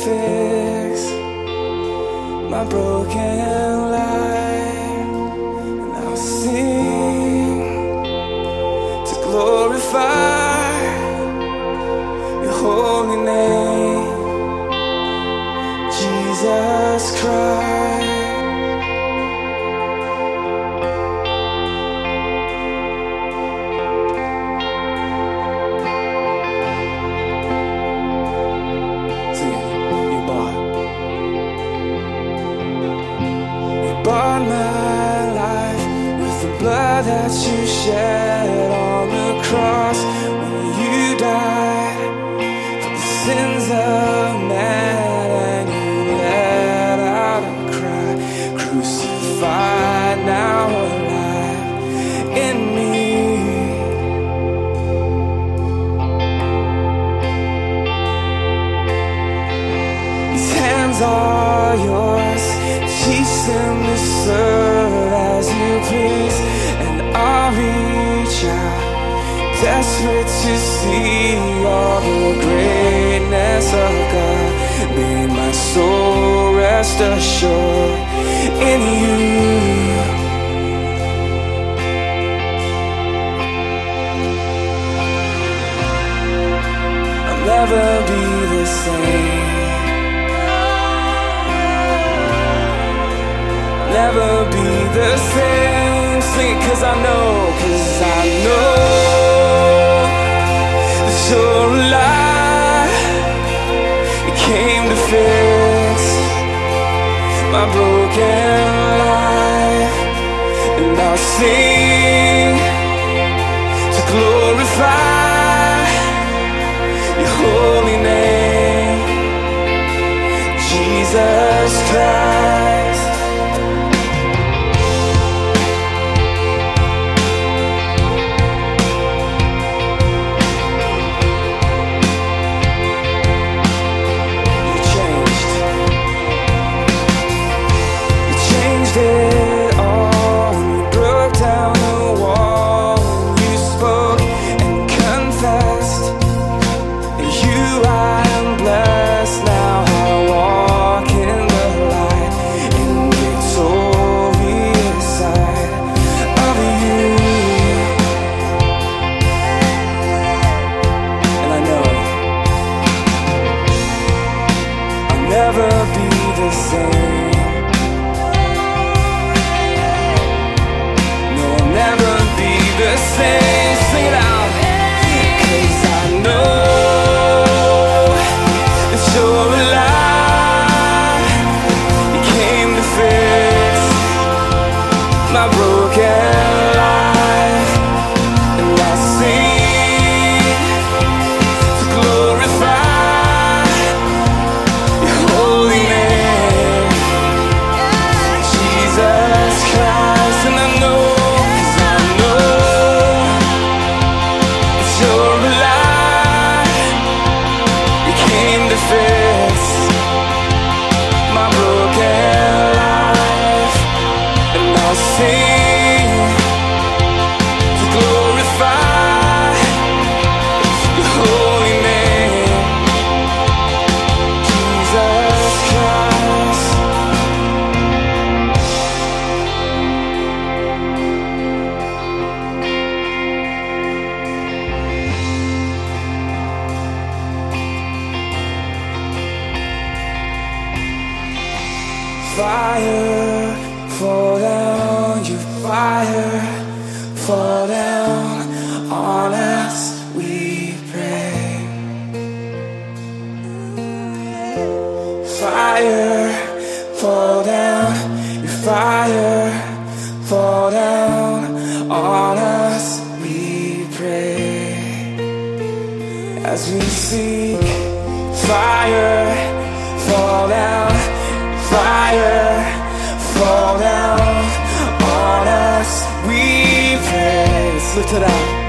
fix my broken life, and I'll sing to glorify your holy name, Jesus Christ. Bought my life with the blood that you shed on the cross when you died for the sins of man, and you let out a cry, crucified, now alive in me. These hands are yours, teach them to serve as you please, and I'll reach out, desperate to see all the greatness of God. May my soul rest assured in you. I'll never be the same, never be the same. Sing it 'cause I know that you're alive. You came to fix my broken life, and I'll sing to glorify your holy name, Jesus Christ. It all, you broke down the wall, you spoke and confessed, you I am blessed. Now I walk in the light, in victorious sight of you, and I know I'll never be the same. Never be the same. Sing it out. 'Cause I know that you're alive. You came to fix my broken life, and I'll sing to glorify your holy name, Jesus Christ. And I know fix my broken life, and I'll sing to glorify your holy name, Jesus Christ. Fire, fall down, you fire, fall down on us, we pray. Fire, fall down, you fire, fall down on us, we pray. As we seek fire, fall down. Fire, fall down on us, we pray. Let's lift it up.